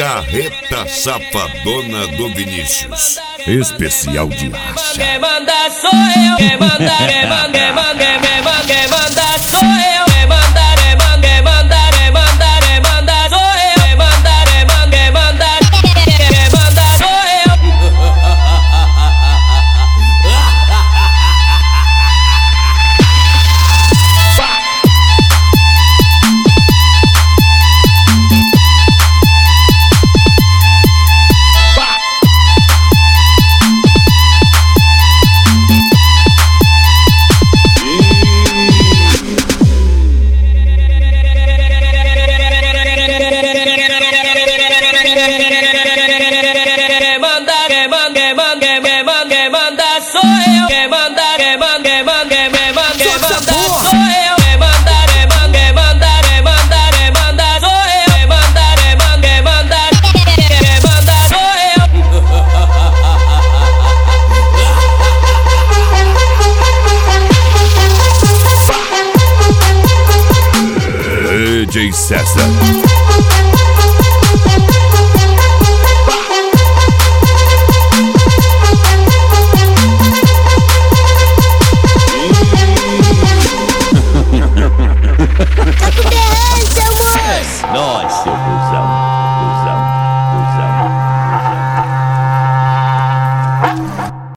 Carreta Safadona do Vinícius. Especial de racha. Quem manda sou eu. Quem manda, quem manda, quem manda, quem manda, quem manda sou eu. Quem manda, quem manda, quem manda, quem manda, quem manda sou eu. Quem manda, quem manda, quem manda, quem manda sou eu. DJ César. Tá com berrante, seu moço! Nossa.